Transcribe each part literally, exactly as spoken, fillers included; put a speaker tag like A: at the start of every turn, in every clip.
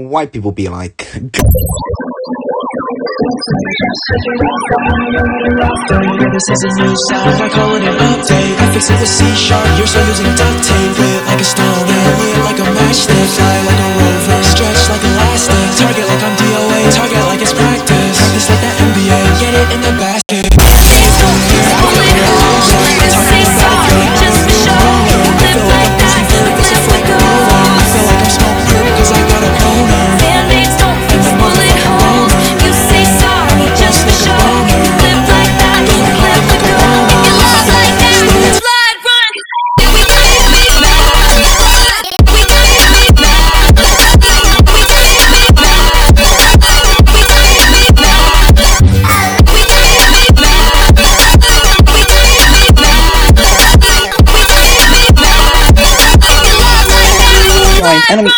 A: white people be like.
B: This is a new sound, I call it an update. I fix it with C-sharp, you're still using duct tape. Lit like a stone, lit like a matchstick. Fly like a rover, stretch like elastic. Target like I'm D O A, target like it's practice. Practice like the N B A, get it in the basket.
A: Enemy.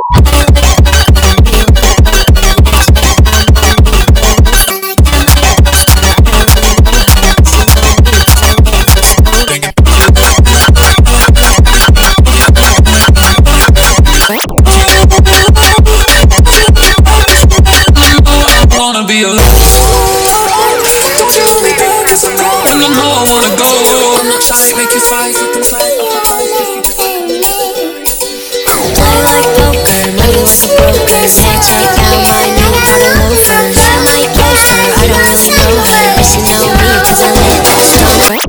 B: Wanna be alone. And I know I wanna go. I make you fly, you can fly.
C: Play like poker, money like a broker. Can't take down my new model loafers. I might ghost her, I don't really know her, but she know me cause I live like a smoker.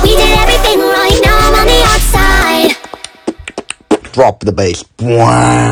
A: Drop the bass. Wow.